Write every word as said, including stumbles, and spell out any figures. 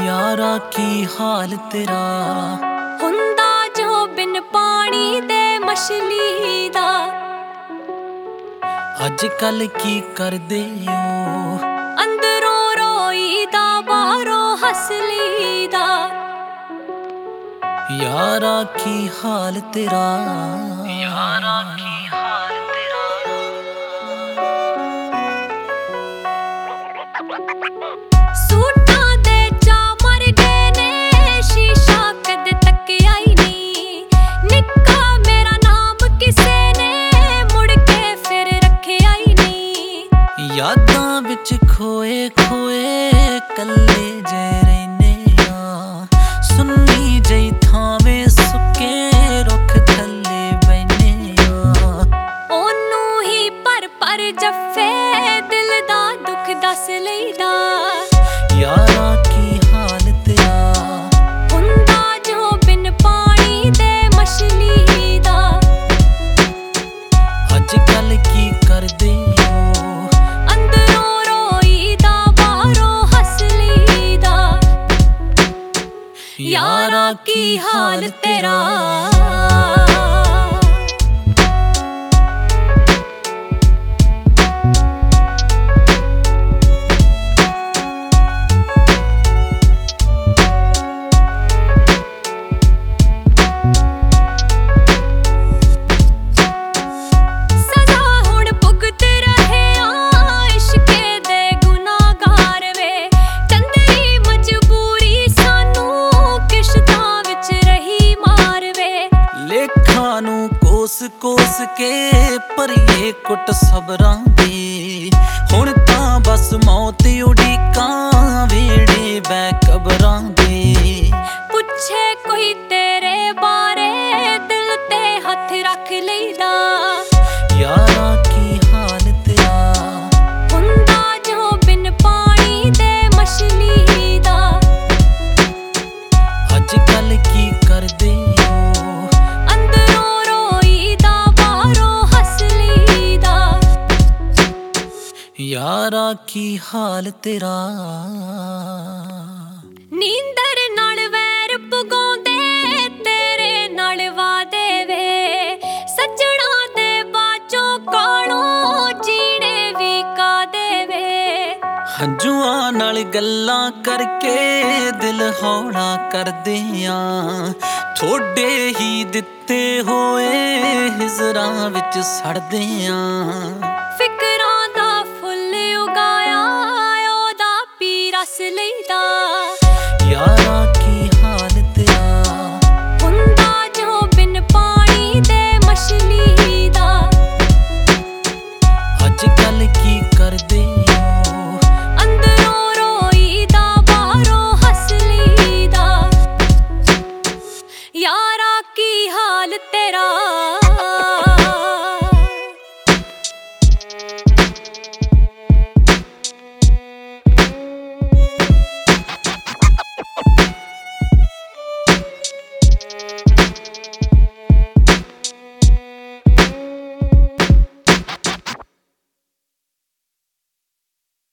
यारा की हाल तेरा हुंदा जो बिन पानी दे मछली दा। अजकल की करदे ओ अंदरों रोई दा बाहरों हसली दा। यारा की हाल तेरा यारा की हाल तेरा। सूटां दे चा मर गए ने शीशा कदे तकिया ही नहीं। निक्का मेरा नाम किसे ने मुड़ के फिर रखिया ही नहीं। यादां विच खोए खोए कल्ले जे रहिने आ। सुन्नी जई थावे सुके रुख थल्ले बैठे आ। ओनू ही पर पर जफे दिल दा दुख दस लईदा। यारा की हाल तेरा हुंदा जो बिन पानी दे मछली दा। अजकल की करदे ओ अंदरों रोई दा बाहरों हसली दा। यारा की हाल तेरा। कोस कोस के भरीए कुट सबरां दे। हुण तां बस मौत उड़ीकां वेड़े बै कबरां दे। पुछे कोई तेरे बारे दिल ते हथ रख लईदा। यारा की हाल तेरा हुंदा जो बिन पानी दे मछली दा। अजकल की करदे यारा की हाल तेरा। नींदर नाल वैर पगाउंदे तेरे नाल वादे वे। सजना दे बाचों कालों जीने भी कादे वे। हंजुआं नाल गल्लां करके दिल हौला करदे आ। थोड़े ही दिते होए हिजरां विच सड़दे आ। फिकरां दा फुल उगाया ओदा पी रस लईदा। यारा की हाल तेरा हुंदा जो बिन पानी दे मछली दा। अजकल की करदे ओ अंदरों रोई दा बाहरों हसली दा। यारा की हाल तेरा।